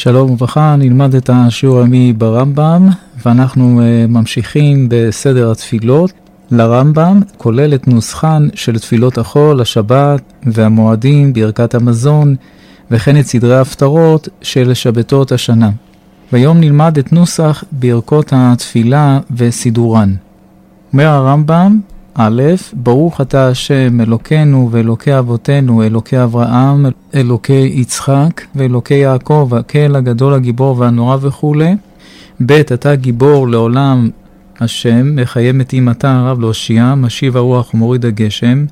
שלום וברכה, נלמד את השיעור היומי ברמב"ם, ואנחנו ממשיכים בסדר התפילות לרמב"ם, כולל את נוסחן של תפילות החול, השבת והמועדים, ברכת המזון, וכן את סדרי ההפטרות של שבתות השנה. והיום נלמד את נוסח ברכות התפילה וסידורן. אומר הרמב"ם, א', ברוך אתה השם אלוקינו ואלוקי אבותינו, אלוקי אברהם, אלוקי יצחק ואלוקי יעקב, הקהל הגדול הגיבור והנורא וכו'. ב', אתה גיבור לעולם השם, מחיה מתים אתה הרב להושיע, משיב הרוח ומוריד הגשם,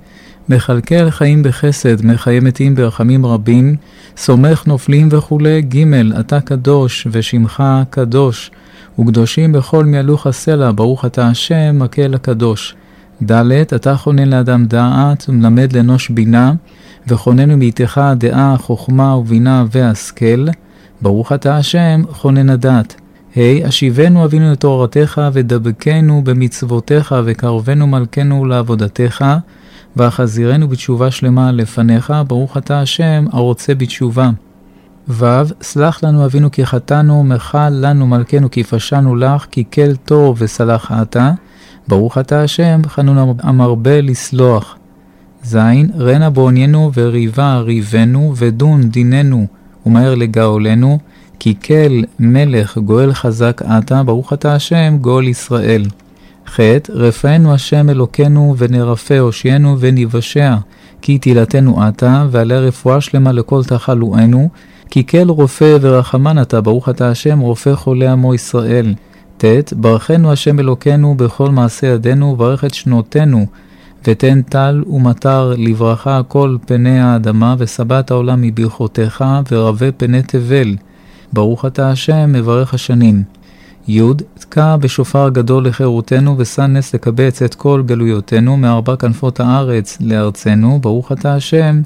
מחלקל חיים בחסד, מחיה מתים ברחמים רבים, סומך נופלים וכו'. ג', אתה קדוש ושמך קדוש, וקדושים בכל מיהלוך הסלע, ברוך אתה השם, הקהל הקדוש. ד', אתה חונן לאדם דעת ומלמד לאנוש בינה, וחוננו מאיתך דעה, חוכמה ובינה והשכל, ברוך אתה השם, חונן הדעת. ה', אשיבנו אבינו לתורתך ודבקנו במצוותיך וקרבנו מלכנו לעבודתך, ואחזירנו בתשובה שלמה לפניך, ברוך אתה השם הרוצה בתשובה. ו', סלח לנו אבינו כי חטאנו, מחל לנו מלכנו כי פשענו לך, כי כל טוב וסלח אתה, ברוך אתה השם חנון המרבה לסלוח. ז', רנה בעוניינו וריבה ריבנו, ודון דיננו ומהר לגאולנו, כי כל מלך גואל חזק אתה, ברוך אתה השם גואל ישראל. ח', רפאנו השם אלוקינו ונרפא, הושיענו ונבשע, כי תהילתנו אתה, ועלי רפואה שלמה לכל תחלואנו, כי כל רופא ורחמן אתה, ברוך אתה השם רופא חולה עמו ישראל. ט', ברכנו השם אלוקינו בכל מעשה ידינו, ברך את שנותינו, ותן טל ומטר לברכה כל פני האדמה, וסבת העולם מברכותיך, ורבה פני תבל, ברוך אתה השם מברך השנים. י', תקע בשופר גדול לחירותנו, ושא נס לקבץ את כל גלויותינו, מארבע כנפות הארץ לארצנו, ברוך אתה השם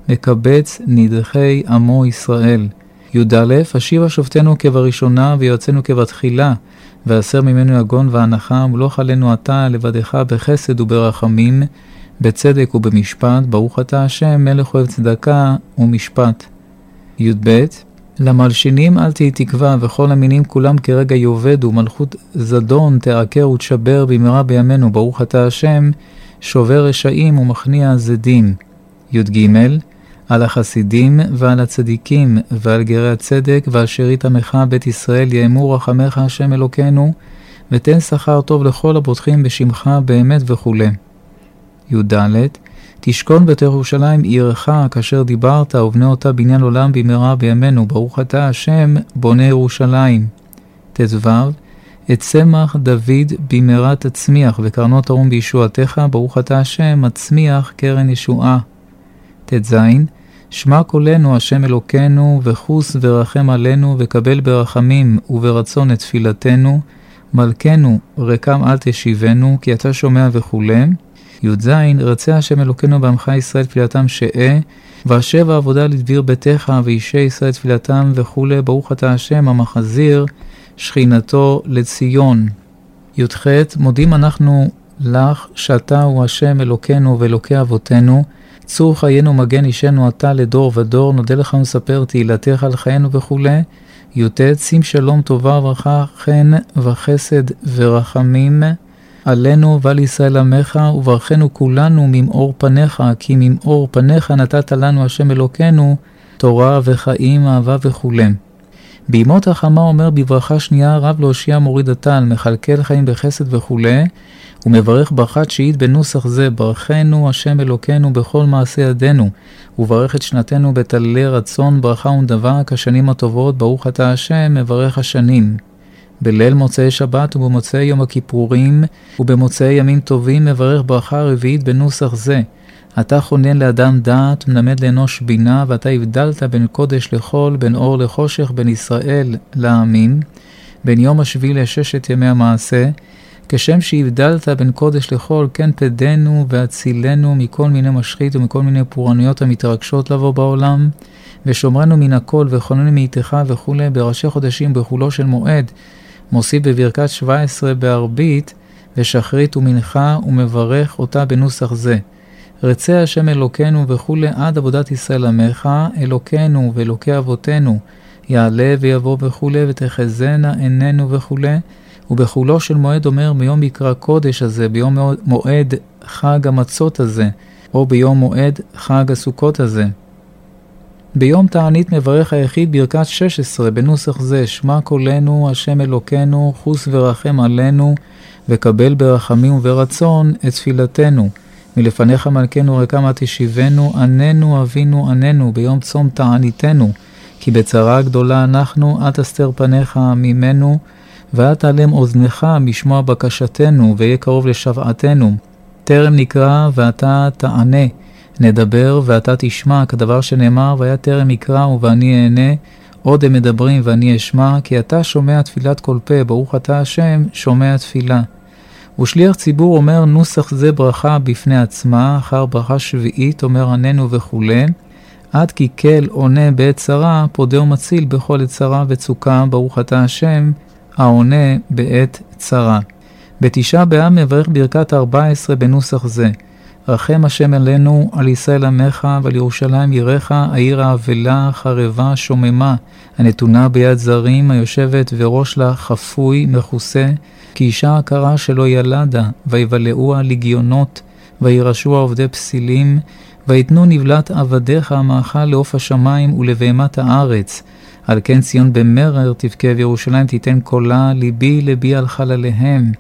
מקבץ נדחי עמו ישראל. י"א, השיבה שופטנו כבראשונה ויועצנו כבתחילה, ועשר ממנו יגון והנחה, ומלוך עלינו אתה לבדך בחסד וברחמים, בצדק ובמשפט, ברוך אתה השם מלך אוהב צדקה ומשפט. י"ב, למלשינים אל תהי תקווה, וכל המינים כולם כרגע יאבדו, מלכות זדון תעקר ותשבר במהרה בימינו, ברוך אתה השם שובר רשעים ומכניע זדים. י"ג, על החסידים ועל הצדיקים ועל גרי הצדק ועל שארית עמך בית ישראל יאמרו רחמך השם אלוקינו, ותן שכר טוב לכל הבוטחים בשמך באמת וכו'. י"ד, תשכון בית ירושלים עירך כאשר דיברת, ובנה אותה בניין עולם במהרה בימינו, ברוך אתה השם בונה ירושלים. ט"ו, את צמח דוד במהרה תצמיח, וקרנות ארום בישועתך, ברוך אתה השם מצמיח קרן ישועה. ט"ז, שמע קולנו השם אלוקינו, וחוס ורחם עלינו, וקבל ברחמים וברצון את תפילתנו, מלכנו רקם אל תשיבנו, כי אתה שומע וכו'. י"ז, רצה השם אלוקינו בעמך ישראל תפילתם שאה, והשב העבודה לדביר ביתך, ואישי ישראל תפילתם וכו', ברוך אתה השם המחזיר שכינתו לציון. י"ח, מודים אנחנו לך שאתה הוא השם אלוקינו ואלוקי אבותינו, צור חיינו מגן אישנו אתה לדור ודור, נודה לך ונספר תהילתך על חיינו וכו'. י"ט, שים שלום טובה וברכה חן וחסד ורחמים עלינו ועל ישראל עמך, וברכנו כולנו ממאור פניך, כי ממאור פניך נתת לנו השם אלוקינו תורה וחיים אהבה וכו'. בימות החמה אומר בברכה שנייה, רב להושיע מוריד הטל, מחלקל חיים בחסד וכו', ומברך ברכה תשיעית בנוסח זה, ברכנו השם אלוקינו בכל מעשה ידינו, וברך את שנתנו בתלילי רצון ברכה ונדבה כשנים הטובות, ברוך אתה השם מברך השנים. בליל מוצאי שבת ובמוצאי יום הכיפורים ובמוצאי ימים טובים מברך ברכה רביעית בנוסח זה, אתה חונן לאדם דעת ומלמד לאנוש בינה, ואתה הבדלת בין קודש לחול, בין אור לחושך, בין ישראל לעמים, בין יום השביעי לששת ימי המעשה, כשם שהבדלת בין קודש לחול, כן פדנו והצילנו מכל מיני משחית ומכל מיני פורענויות המתרגשות לבוא בעולם, ושומרנו מן הכל וכוננו מאיתך וכו'. בראשי חודשים בחולו של מועד, מוסיף בברכת 17 בערבית ושחרית ומנחה, ומברך אותה בנוסח זה, רצה השם אלוקינו וכו' עד עבודת ישראל עמך, אלוקינו ואלוקי אבותינו, יעלה ויבוא וכו', ותחזנה עינינו וכו'. ובחולו של מועד אומר ביום מקרא קודש הזה, ביום מועד חג המצות הזה, או ביום מועד חג הסוכות הזה. ביום תענית מברך היחיד ברכת 16 בנוסח זה, שמע קולנו השם אלוקינו, חוס ורחם עלינו, וקבל ברחמים וברצון את תפילתנו. מלפניך מלכנו רקמה תשיבנו, עננו אבינו עננו ביום צום תעניתנו, כי בצרה גדולה אנחנו, אל תסתר פניך ממנו, ואל תעלם אוזנך משמוע בקשתנו, ויהיה קרוב לשוועתנו. טרם נקרא ואתה תענה, נדבר ואתה תשמע, כדבר שנאמר, והיה טרם יקרא ואני אענה, עוד הם מדברים ואני אשמע, כי אתה שומע תפילת כל פה, ברוך אתה השם, שומע תפילה. ושליח ציבור אומר נוסח זה ברכה בפני עצמה, אחר ברכה שביעית אומר עננו וכו', עד כי כל עונה בעת צרה, פודה ומציל בכל עת צרה וצוקה, ברוך אתה השם, העונה בעת צרה. בתשעה באב מברך ברכת 14 בנוסח זה, רחם השם עלינו, על ישראל עמך, ועל ירושלים יראך, העיר האבלה, חרבה, שוממה, הנתונה ביד זרים, היושבת וראש לה חפוי, מכוסה, כי אישה עקרה שלא ילדה, ויבלעוה לגיונות, וירשוע עובדי פסילים, ויתנו נבלת עבדיך המאכל לעוף השמיים ולבהמת הארץ. על כן ציון במרר תבכה, וירושלים תיתן קולה, ליבי לבי על חלליהם,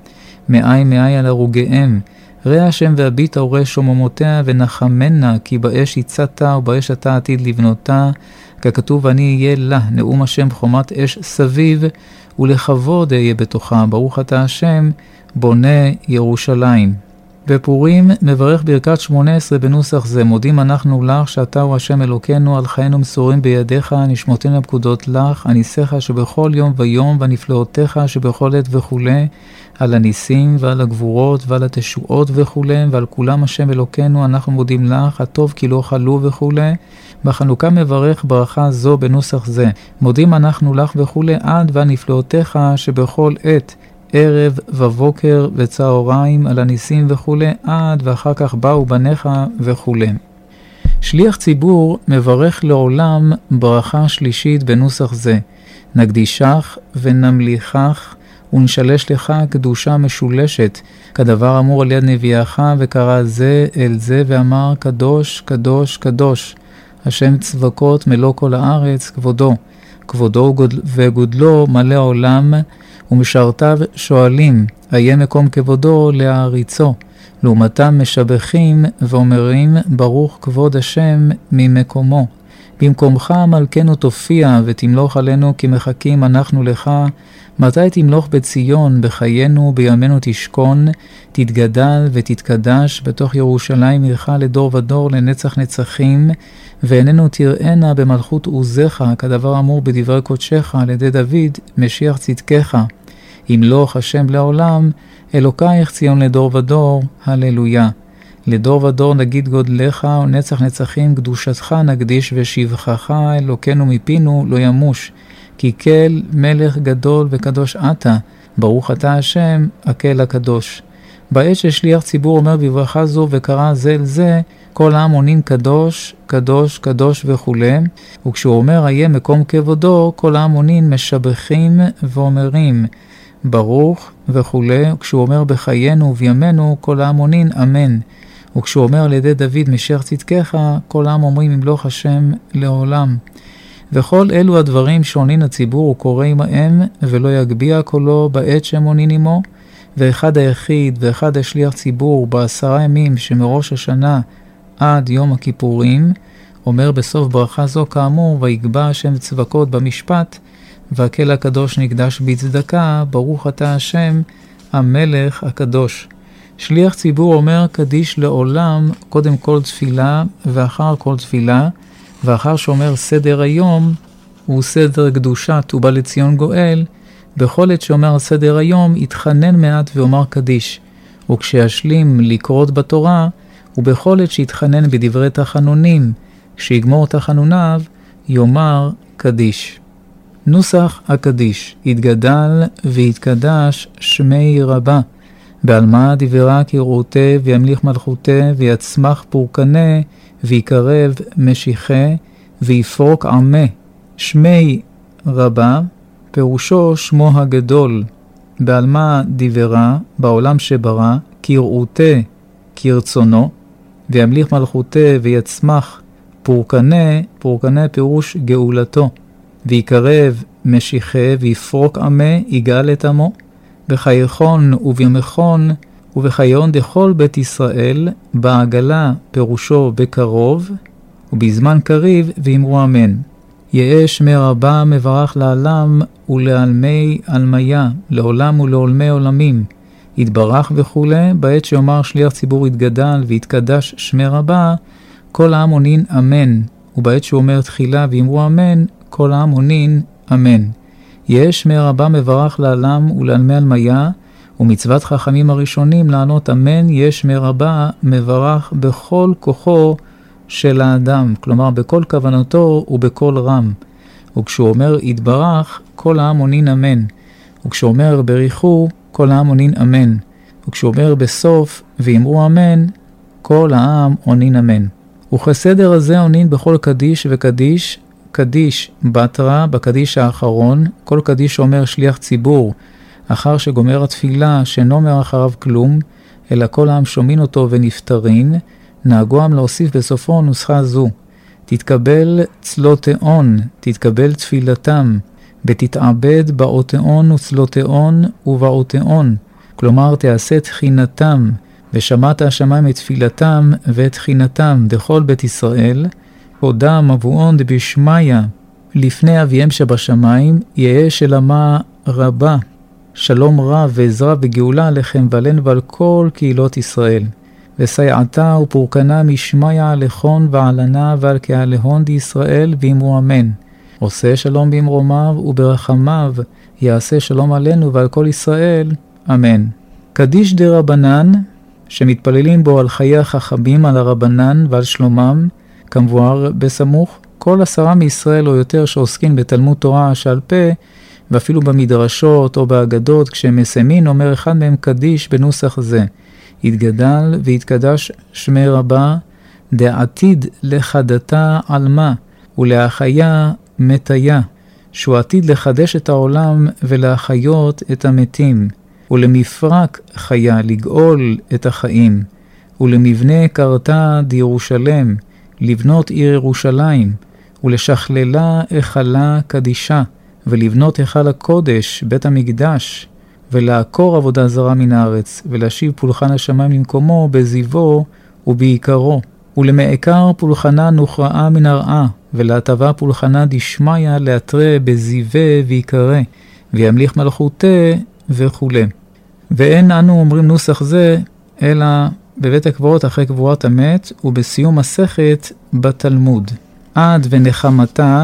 מאי על הרוגיהם. ראה השם והביט אורי שוממותיה ונחמנה, כי באש יצאת ובאש אתה עתיד לבנותה, ככתוב אני אהיה לה, נאום השם חומת אש סביב, ולכבוד אהיה בתוכה, ברוך אתה השם, בונה ירושלים. בפורים מברך ברכת 18 בנוסח זה, מודים אנחנו לך שאתה הוא השם אלוקינו, על חיינו מסורים בידיך, נשמותינו הפקודות לך, הניסיך שבכל יום ויום, ונפלאותיך שבכל עת וכו', על הניסים ועל הגבורות ועל התשועות וכו', ועל כולם השם אלוקינו, אנחנו מודים לך, הטוב כי לא חלו וכו'. בחנוכה מברך ברכה זו בנוסח זה, מודים אנחנו לך וכו', עד והנפלאותיך שבכל עת, ערב ובוקר וצהריים, על הניסים וכו', עד ואחר כך באו בניך וכו'. שליח ציבור מברך לעולם ברכה שלישית בנוסח זה, נקדישך ונמליכך ונשלש לך קדושה משולשת, כדבר אמור על יד נביאך, וקרא זה אל זה ואמר קדוש קדוש קדוש, השם צבקות מלוא כל הארץ, כבודו וגודלו מלא העולם, ומשרתיו שואלים, היה מקום כבודו להעריצו. לעומתם משבחים ואומרים, ברוך כבוד השם ממקומו. במקומך מלכנו תופיע ותמלוך עלינו, כי מחכים אנחנו לך. מתי תמלוך בציון, בחיינו, בימינו תשכון, תתגדל ותתקדש, בתוך ירושלים עירך לדור ודור, לנצח נצחים, ואיננו תראינה במלכות עוזך, כדבר אמור בדברי קודשך, על ידי דוד, משיח צדקך. ימלוך השם לעולם, אלוקייך ציון לדור ודור, הללויה. לדור ודור נגיד גודלך, ונצח נצחים קדושתך נקדיש, ושבחך אלוקנו מפינו לא ימוש. כי כל מלך גדול וקדוש אתה, ברוך אתה השם, הקל הקדוש. בעת ששליח ציבור אומר בברכה זו וקרא זה אל זה, כל העם עונים קדוש, קדוש, קדוש וכו'. וכשהוא אומר היה מקום כבודו, כל העם עונים משבחים ואומרים ברוך וכו'. וכשהוא אומר בחיינו ובימינו, כל העם עונים אמן. וכשהוא אומר על ידי דוד משיח צדקך, כל העם אומרים ימלוך השם לעולם. וכל אלו הדברים שעונין הציבור הוא קורא עמהם, ולא יגביע קולו בעת שהם עונין עמו. ואחד היחיד ואחד השליח ציבור ב10 ימים שמראש השנה עד יום הכיפורים, אומר בסוף ברכה זו כאמור, ויגבע השם צבקות במשפט, והקל הקדוש נקדש בצדקה, ברוך אתה השם, המלך הקדוש. שליח ציבור אומר קדיש לעולם, קודם כל תפילה ואחר כל תפילה, ואחר שאומר סדר היום, הוא סדר קדושת ובא לציון גואל, בכל עת שאומר סדר היום, יתחנן מעט ואומר קדיש. וכשישלים לקרות בתורה, ובכל עת שיתחנן בדברי תחנונים, כשיגמור תחנוניו, יאמר קדיש. נוסח הקדיש, יתגדל ויתקדש שמי רבה, בעלמא דברה כראותה וימליך מלכותה, ויצמח פורקנה, ויקרב משיחה, ויפרוק עמה. שמי רבה, פירושו שמו הגדול, בעלמא דיברה, בעולם שברא, כראותה כרצונו, וימליך מלכותה ויצמח פורקנה, פורקנה פירוש גאולתו, ויקרב משיחה ויפרוק עמה, יגאל את עמו, בחייכון ובימכון ובחיון דכל בית ישראל, בעגלה פירושו בקרוב, ובזמן קריב ואמרו אמן. יהא שמי רבה מברך לעלם ולעלמי עלמיה, לעולם ולעולמי עולמים, יתברך וכו'. בעת שיאמר שליח ציבור יתגדל ויתקדש שמי רבה, כל העם עונין אמן, ובעת שהוא אומר תחילה ואמרו אמן, כל העם עונין אמן. יהא שמי רבה מברך לעלם ולעלמי עלמיה, ומצוות חכמים הראשונים לענות אמן. יהא שמי רבה מברך בכל כוחו של האדם, כלומר בכל כוונתו ובכל רם. וכשהוא אומר יתברך, כל העם עונין אמן. וכשהוא אומר בריחו, כל העם עונין אמן. וכשהוא אומר בסוף ואמרו אמן, כל העם עונין אמן. וכסדר הזה עונין בכל קדיש וקדיש, קדיש בתרה, בקדיש האחרון, כל קדיש שאומר שליח ציבור, אחר שגומר התפילה שאינו אומר אחריו כלום, אלא כל העם שומעים אותו ונפטרין, נהגו עם להוסיף בסופו נוסחה זו: תתקבל צלותיאון, תתקבל תפילתם, ותתעבד באותיאון וצלותיאון ובאותיאון, כלומר תעשה תחינתם, ושמעת השמיים את תפילתם ואת תחינתם דכל בית ישראל, הודה מבואון דבשמיה לפני אביהם שבשמיים, יהא שלמה רבה, שלום רב ועזרה וגאולה עליכם ועלינו ועל כל קהילות ישראל. וסייעתה ופורקנה משמיה לכון ועלנה ועל קהלהון דישראל ואמרו אמן. עושה שלום במרומיו וברחמיו, יעשה שלום עלינו ועל כל ישראל, אמן. קדיש דרבנן, שמתפללים בו על חיי החכמים, על הרבנן ועל שלומם, כמבואר בסמוך, כל 10 מישראל או יותר שעוסקים בתלמוד תורה שעל פה, ואפילו במדרשות או באגדות, כשהם מסיימים אומר אחד מהם קדיש בנוסח זה: יתגדל ויתקדש שמי רבה, דעתיד לחדתה עלמה ולהחיה מתיה, שהוא עתיד לחדש את העולם ולהחיות את המתים, ולמפרק חיה, לגאול את החיים, ולמבנה קרתה דירושלם, לבנות עיר ירושלים, ולשכללה החלה קדישה, ולבנות היכל הקודש, בית המקדש, ולעקור עבודה זרה מן הארץ, ולהשיב פולחן השמיים למקומו בזיבו ובעיקרו, ולמעקר פולחנה נוכרעה מן הרעה, ולהטבה פולחנה דשמיה להתרה בזיווה ויקרה, וימליך מלכותה וכו'. ואין אנו אומרים נוסח זה, אלא בבית הקברות אחרי קבורת המת, ובסיום מסכת בתלמוד. עד ונחמתה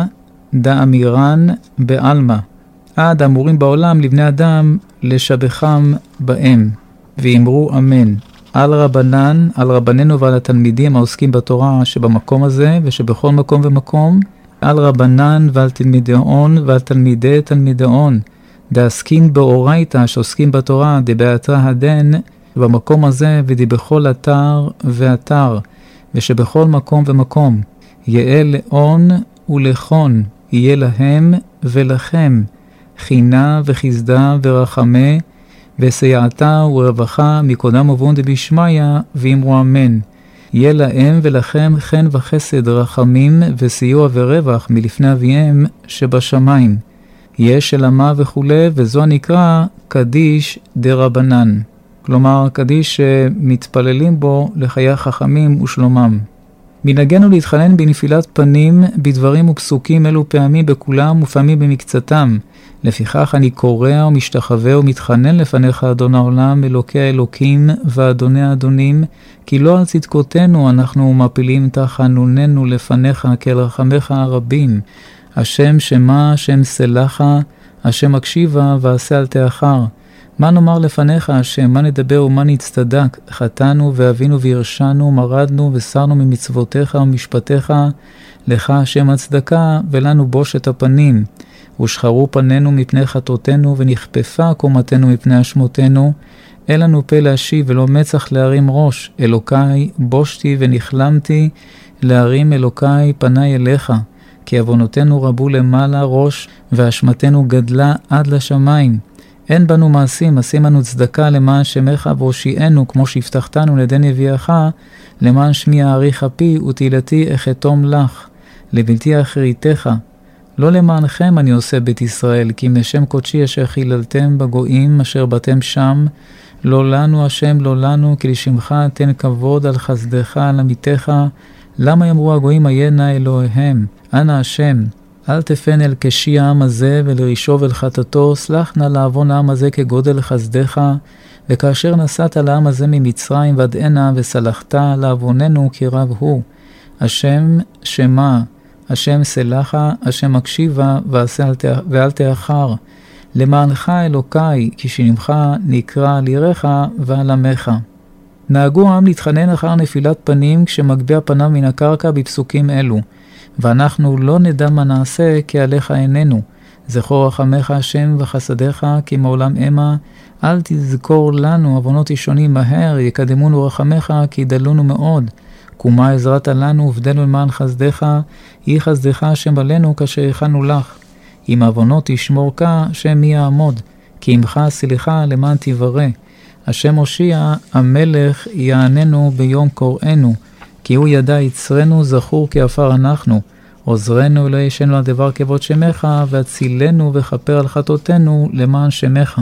דאמירן בעלמא, עד אמורים בעולם לבני אדם לשבחם בהם, ואמרו אמן. על רבנן, על רבננו ועל התלמידים העוסקים בתורה שבמקום הזה ושבכל מקום ומקום, על רבנן ועל תלמידאון ועל תלמידי תלמידאון, דעסקין באורייתא שעוסקים בתורה, דבעתרא הדן, במקום הזה ודבכל אתר ואתר, ושבכל מקום ומקום, יאה לאון ולכון, יהיה להם ולכם, חינה וחסדה ורחמה, וסייעתה ורווחה מקודם ובון דבשמיה, ואמרו אמן. יהיה להם ולכם חן וחסד רחמים וסיוע ורווח מלפני אביהם שבשמיים. יהיה שלמה וכו', וזו הנקרא קדיש דרבנן. כלומר, קדיש שמתפללים בו לחיי החכמים ושלומם. מנהגנו להתחנן בנפילת פנים בדברים ופסוקים אלו פעמים בכולם ופעמים במקצתם. לפיכך אני קורא ומשתחווה ומתחנן לפניך אדון העולם, אלוקי האלוקים ואדוני האדונים, כי לא על צדקותינו אנחנו מפילים תחנוננו לפניך כאל רחמך הרבים. השם שמה, השם סלחה, השם הקשיבה ועשה אל תאחר. מה נאמר לפניך השם, מה נדבר ומה נצטדק? חטאנו ואבינו והרשענו, מרדנו וסרנו ממצוותיך ומשפטיך, לך השם הצדקה ולנו בושת הפנים. ושחרו פנינו מפני חטאותינו ונכפפה קומתנו מפני אשמותינו. אין לנו פה להשיב ולא מצח להרים ראש. אלוקי בושתי ונכלמתי להרים אלוקי פני אליך. כי עוונותינו רבו למעלה ראש, ואשמתנו גדלה עד לשמיים. אין בנו מעשים, עשים לנו צדקה למען שמך והושיענו, כמו שהבטחתנו לידי נביאך, למען שמי האריך אפי ותהילתי אחתום לך, לבלתי אחריתך. לא למענכם אני עושה בית ישראל, כי משם קודשי אשר חיללתם בגויים אשר באתם שם, לא לנו השם, לא לנו, כי לשמך תן כבוד על חסדך, על עמיתך. למה יאמרו הגויים היה נא אלוהיהם? אנא השם, אל תפן אל קשי העם הזה ולרישו ואל חטאתו, סלח נא לעוון העם הזה כגודל חסדך, וכאשר נסעת לעם הזה ממצרים ועד הנה וסלחת לעווננו כי רב הוא. השם שמה, השם סלחה, השם מקשיבה ואל תאחר. למענך אלוקי, כי שמך נקרא על ירך ועל עמך. נהגו העם להתחנן אחר נפילת פנים כשמגביה פניו מן הקרקע בפסוקים אלו, ואנחנו לא נדע מה נעשה כי עליך איננו. זכור רחמך השם וחסדיך כי מעולם המה, אל תזכור לנו עוונות ישונים מהר, יקדמונו רחמך כי ידלונו מאוד. קומה עזרת לנו ובדנו למען חסדיך, יהי חסדיך השם עלינו כאשר הכנו לך. אם עוונות תשמור כה, השם מי יעמוד, כי עמך סליחה למען תברא. השם הושיע, המלך יעננו ביום קוראנו, כי הוא ידע יצרנו זכור כעפר אנחנו. עוזרנו אלוהי ישנו על דבר כבוד שמך, והצילנו וכפר על חטאותינו למען שמך.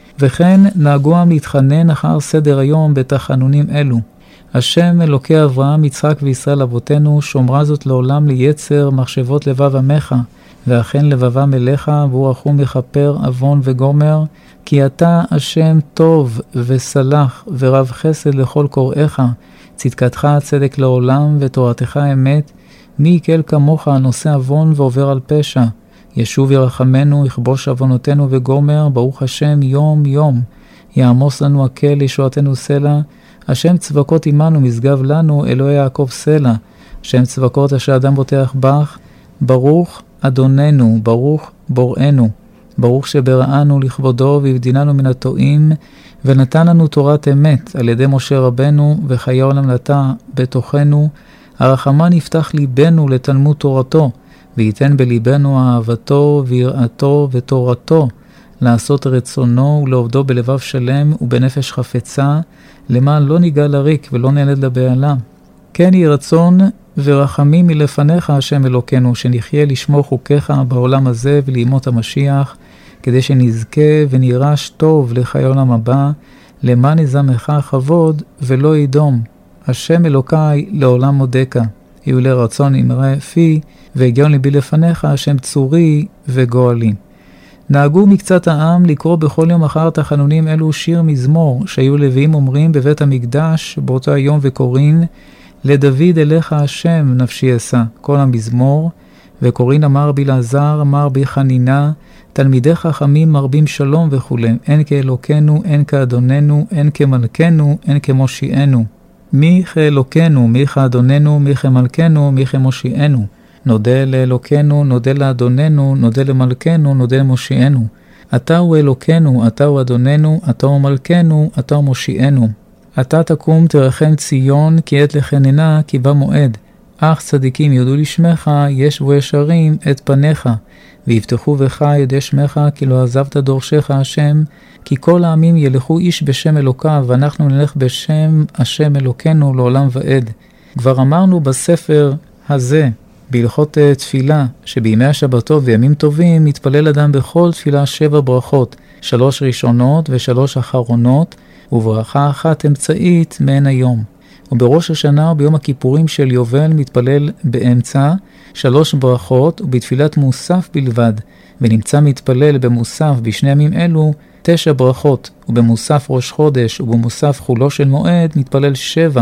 וכן נהגו העם להתחנן אחר סדר היום בתחנונים אלו. השם אלוקי אברהם, יצחק וישראל אבותינו, שומרה זאת לעולם ליצר מחשבות לבב עמך, ואכן לבבם אליך, והוא רחום יכפר עוון וגומר, כי אתה השם טוב וסלח ורב חסד לכל קוראיך, צדקתך צדק לעולם ותורתך אמת. מי יקל כמוך נושא עוון ועובר על פשע? ישוב ירחמנו, יכבוש עוונותינו וגומר, ברוך השם יום יום. יעמוס לנו הקל, ישועתנו סלע. השם צבקות עמנו, משגב לנו, אלוהי יעקב סלע. השם צבקות אשר אדם בוטח בך, ברוך אדוננו, ברוך בוראנו. ברוך שבראנו לכבודו והבדילנו מן הטועים, ונתן לנו תורת אמת על ידי משה רבנו, וחיי עולם נטע בתוכנו. הרחמן יפתח ליבנו לתלמוד תורתו, וייתן בליבנו אהבתו ויראתו ותורתו, לעשות רצונו ולעובדו בלבב שלם ובנפש חפצה, למען לא ניגע לריק ולא נלד לבעלה. כן יהי רצון ורחמים מלפניך השם אלוקנו, שנחיה לשמור חוקיך בעולם הזה ולימות המשיח, כדי שנזכה ונירש טוב לחיי עולם הבא, למען יזמך כבוד ולא ידום. השם אלוקי לעולם מודקה, יהיו לרצון אמרה פי, והגיון ליבי לפניך, השם צורי וגואלי. נהגו מקצת העם לקרוא בכל יום אחר תחנונים אלו שיר מזמור, שהיו לוויים אומרים בבית המקדש באותו היום וקוראים, לדוד אליך השם נפשי אשא, כל המזמור, וקוראים אמר בי אלעזר, אמר בי חנינה, תלמידי חכמים מרבים שלום וכו'. אין כאלוקנו, אין כאדוננו, אין כמלכנו, אין כמושיענו. מי כאלוקנו, מי כאדוננו, מי כמלכנו, מי כמושיענו. נודה לאלוקנו, נודה לאדוננו, נודה למלכנו, נודה למושיענו. אתה הוא אלוקנו, אתה הוא אדוננו, אתה הוא מלכנו, אתה הוא מושיענו. אתה תקום תרחם ציון, כי עת לחננה, כי בא מועד. אך צדיקים יודו לשמך, ישבו ישרים את פניך, ויבטחו בך ידי שמך, כי לא עזבת דורשך השם, כי כל העמים ילכו איש בשם אלוקיו, ואנחנו נלך בשם השם אלוקנו לעולם ועד. כבר אמרנו בספר הזה, בהלכות תפילה, שבימי השבתות וימים טובים מתפלל אדם בכל תפילה 7 ברכות, 3 ראשונות ו3 אחרונות, וברכה אחת אמצעית מעין היום. ובראש השנה וביום הכיפורים של יובל מתפלל באמצע 3 ברכות, ובתפילת מוסף בלבד, ונמצא מתפלל במוסף בשני ימים אלו 9 ברכות, ובמוסף ראש חודש ובמוסף חולו של מועד מתפלל 7,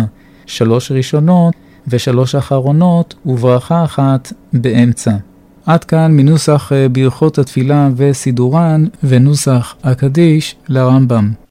3 ראשונות ו3 אחרונות, וברכה אחת באמצע. עד כאן מנוסח ברכות התפילה וסידורן ונוסח הקדיש לרמב"ם.